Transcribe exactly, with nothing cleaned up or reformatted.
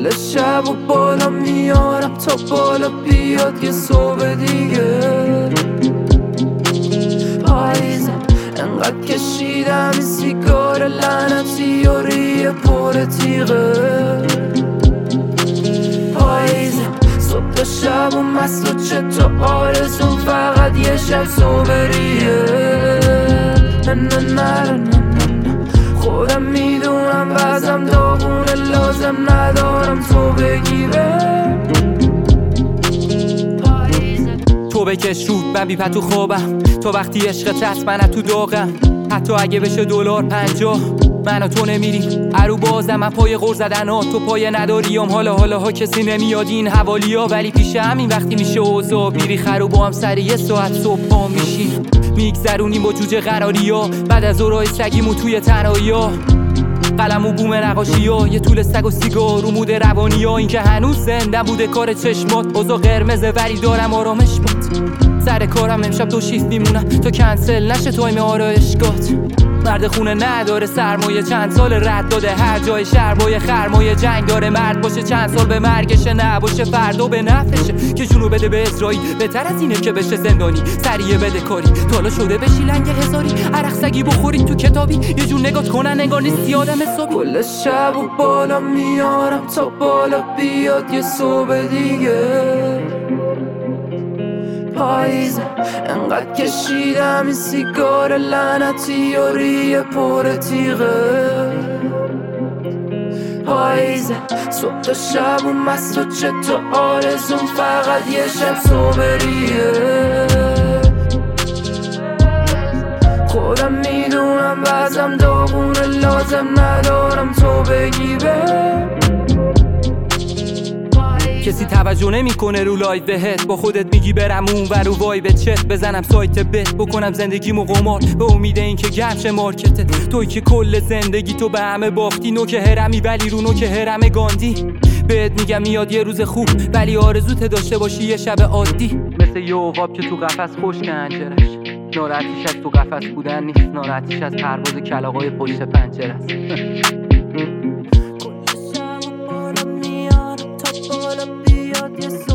کل شب و بالا میارم تا بالا بیاد یه صبح دیگه. پاییزم انقدر کشیدم این سیگار لعنتی و ریه پر تیغه. پاییزم صبح تا شب و مست و چه تا آرزون فقط یه شب صبحیه. نه نه نه نه خودم میدونم وزم داغونه لازم ندارم تو بگی به. تو بکش رود من بیپت تو خوابم، تو وقتی عشقت هست من تو داغم. حتی اگه بشه دلار پنجاه من و تو نمیریم ارو بازم. من پای غور زدن ها تو پای نداریم، حالا حالا ها کسی نمیاد این حوالی ها. ولی پیش همین وقتی میشه اوضاع بیری خرو با هم سر یه ساعت صبح پا میشیم میگذرونیم با جوجه قراری ها. بعد از اورای سگیمو توی تنهایی ها، قلم و بوم نقاشی ها، یه طول سگ و سیگار و مود روانی ها. این که هنوز زنده بوده کار چشمات، اوضاع قرمزه ولی دارم آرامش بات. سر کارم امشب دو شیفت میمونم تا کنسل نشه تایم آرایشگات. مرد خونه نداره سرمایه، چند سال رد داده هر جای شهر با یه خرمایه. جنگ داره مرد باشه چند سال به مرگشه، نباشه فردا به نفشه. که جونو بده به اسرائیل بهتر از اینه که بشه زندانی. سریع بده کاری تالا شده بشی لنگ هزاری، عرق سگی بخورید تو کتابی یه جون نگات کنن انگار نیستی آدم حسابی. کل شب و بالا میارم تا بالا بیاد یه صبح دیگه. پاییزم انقدر کشیدم این سیگار لعنتی و ریه پر تیغه. پاییزم صبح تا شب و مست و چه تا آرزون فقط یه شب صبحیه. خودم میدونم وزم داغونه لازم ندارم تو بگی به. کسی توجه نمیکنه رو لایو بهت، با خودت میگی برم اون و رو وای به چت بزنم سایت بت بکنم زندگیمو قمار به امید این که گرچه مارکتت. توی که کل زندگی تو به همه باختی، نوک هرمی ولی رو نوک هرم گاندی. بهت میگم میاد یه روز خوب ولی آرزوت داشته باشی یه شب عادی. مثل یه عقاب که تو قفس خشک انجرش، ناراحتیش از تو قفس بودن نیست، ناراحتیش از پرواز کلاغای پشت پنجره است. کل شب و بالا میارم تا بالا بیاد یه